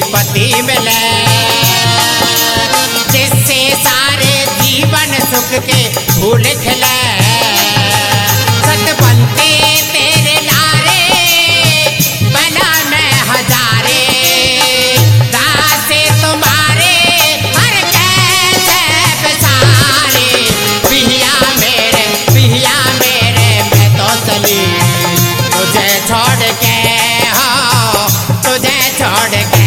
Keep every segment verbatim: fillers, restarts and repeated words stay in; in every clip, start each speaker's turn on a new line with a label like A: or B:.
A: पति मिले, जिससे सारे जीवन सुख के फूल खिले। सतवंती तेरे लारे बना मैं हजारे, दासे तुम्हारे हर कैसे बेचारे। पिया मेरे पिया मेरे मैं तो चली तुझे छोड़ के, हो तुझे छोड़ के।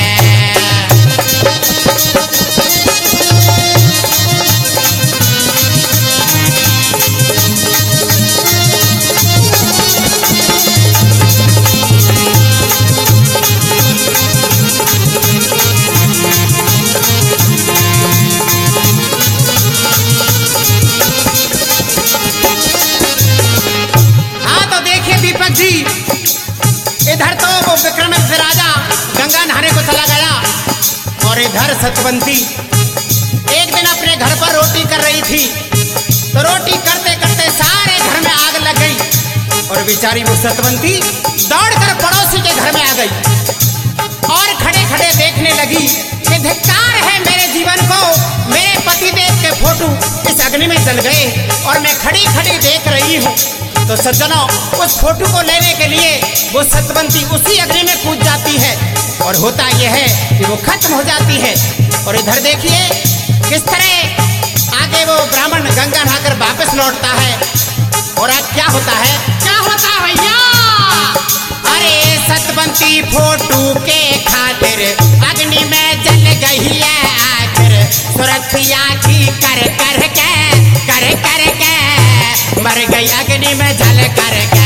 A: इधर तो वो विक्रमादित्य राजा गंगा नहाने को चला गया और इधर सतवंती एक दिन अपने घर पर रोटी कर रही थी। तो रोटी करते करते सारे घर में आग लग गई और बेचारी वो सतवंती दौड़कर पड़ोसी के घर में आ गई और खड़े खड़े देखने लगी कि धिक्कार है मेरे जीवन को, मेरे पतिदेव के फोटो इस अग्नि में जल गए और मैं खड़ी खड़ी देख रही हूँ। तो सज्जनों, उस फोटो को लेने के लिए वो सतवंती उसी अग्नि में कूद जाती है और होता यह है कि वो खत्म हो जाती है। और इधर देखिए किस तरह आगे वो ब्राह्मण गंगा नहाकर वापस लौटता है। और आज क्या होता है, क्या होता है भैया? अरे सतवंती फोटो के खातिर अग्नि में जल गई है आखिर, सुरतिया की कर कर के कर कर के मर गई अग्नि में जल कर के।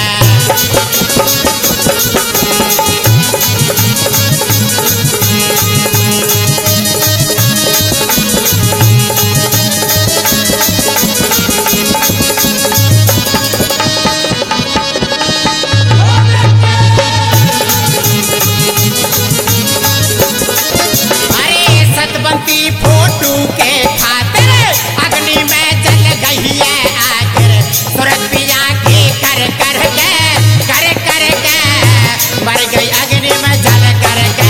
A: अरे सतवंती फोटो के खातिर अग्नि में जल गई है आखिर, सुरतिया की कर कर के कर कर के मर गई अग्नि में जल कर के।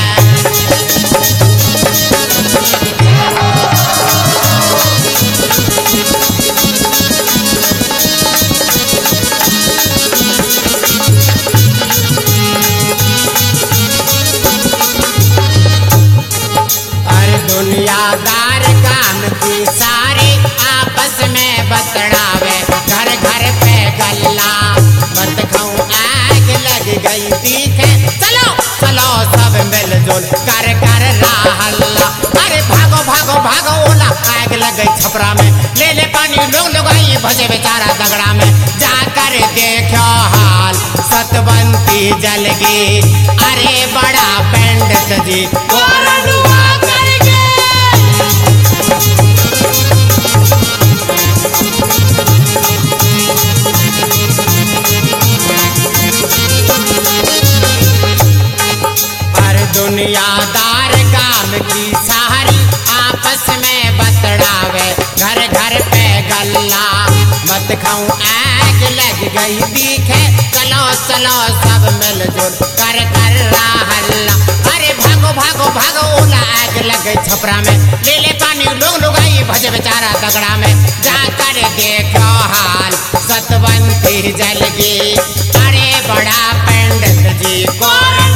A: अरे दुनियादार काम की सारे आपस में बतड़ावे, घर घर पे गल्ला मत खाऊं आग लग गई दिखे। चलो चलो सब मिलजुल कर कर हल्ला। अरे भागो भागो भागो ओला, आग लग गई छपरा में, ले ले पानी लोग लोग आई भजे बेचारा दगड़ा में। जाकर देखो हाल सतवंती जल गई, अरे बड़ा पंडित जी दुनियादार काम की सारी आपस में बतड़ावे, घर घर पे गल्ला मत खाऊं आग लग गई दिखे। चलो चलो सब मिलजुल कर कर हल्ला। अरे भागो भागो भागो ओला, आग लग गई छपरा में, ले ले पानी लोग लोग आई भजे बेचारा दगड़ा में। जाकर देखो हाल सतवंती जल गई, अरे बड़ा पंडित जी को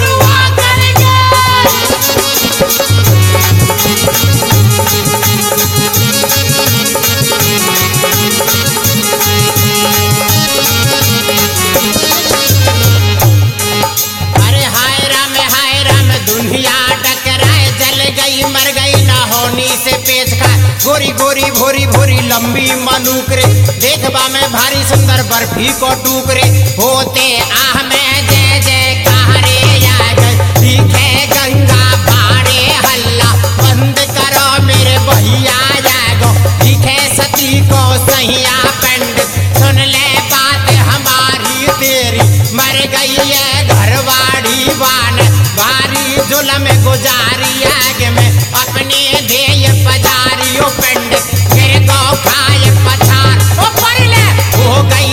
A: अरे हाय राम हाय राम दुनिया टकराए, जल गई मर गई ना होनी से पेश का। गोरी गोरी भोरी भोरी लंबी मनुकरे, देखबा में भारी सुंदर बर्फी को टूकरे। होते आह में जय जय कहारे याद दिखे गंगा बाड़े हल्ला। बंद करो मेरे भैया जागो, दिखे सती को सहिया पंडित। सुन ले बात हमारी तेरी, मर गई है घरवाड़ी बान, भारी जुल्म गुजारी आग में अपने देय पजारियों पंडित। गिर को खाए पछार ओ पढ़ ले हो गई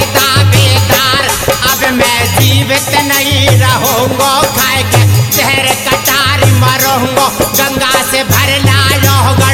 A: दावेदार, अब मैं जीवित नहीं रहूंगा खाए के जहर कटा मारी मरूंगो गंगा से भरना रहो